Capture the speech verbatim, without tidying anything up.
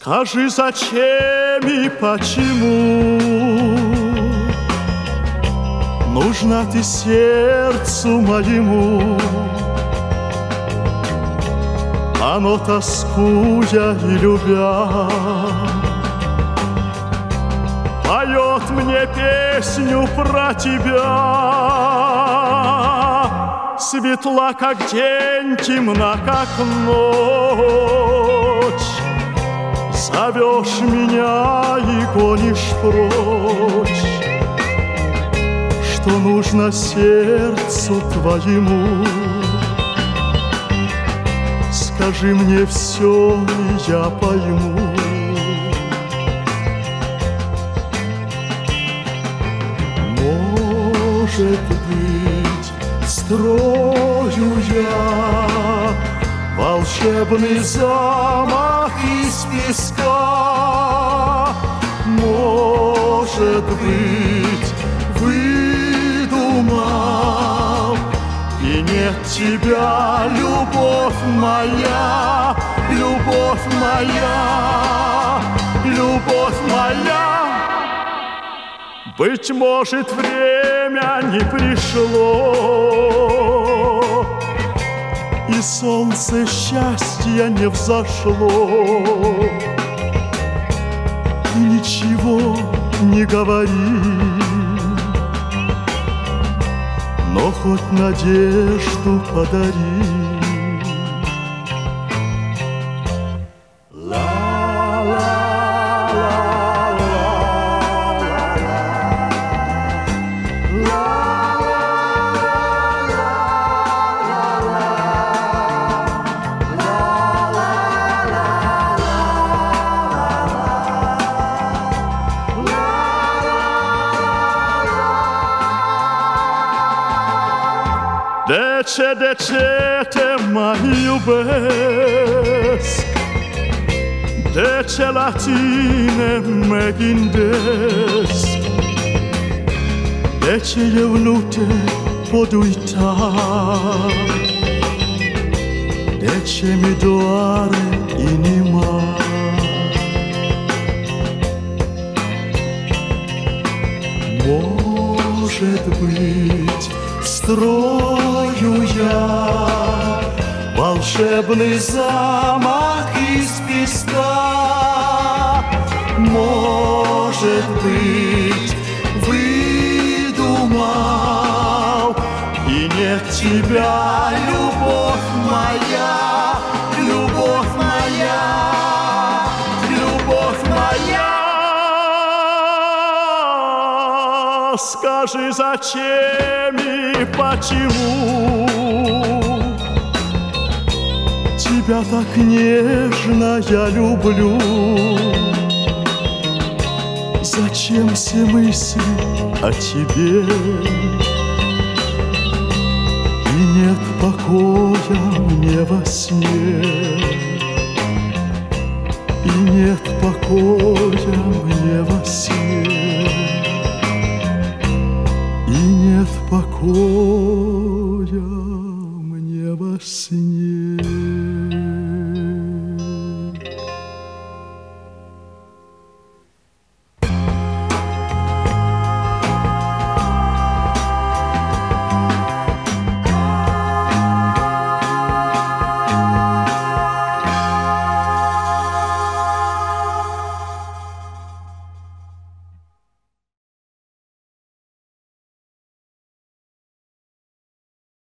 Скажи, зачем и почему нужна ты сердцу моему? Оно, тоскуя и любя, поет мне песню про тебя. Светла, как день, темна, как ночь. Зовешь меня и гонишь прочь. Что нужно сердцу твоему? Скажи мне все, и я пойму. Может быть, строю я волшебный замок из песка. Может быть, выдумал, и нет тебя, любовь моя, любовь моя, любовь моя. Быть может, время не пришло, и солнце счастья не взошло. Ты ничего не говори, но хоть надежду подари. De ce, de ce te mai iubesc? De ce la tine mă gândesc? De ce eu nu te pot uita? De ce mi doare inima? Может быть, строю я волшебный замок из песка. Может быть, выдумал, и нет тебя, любовь моя, любовь моя, любовь моя. Скажи, зачем и почему тебя так нежно я люблю? Зачем все мысли о тебе? И нет покоя мне во сне, и нет покоя мне во сне. Нет покоя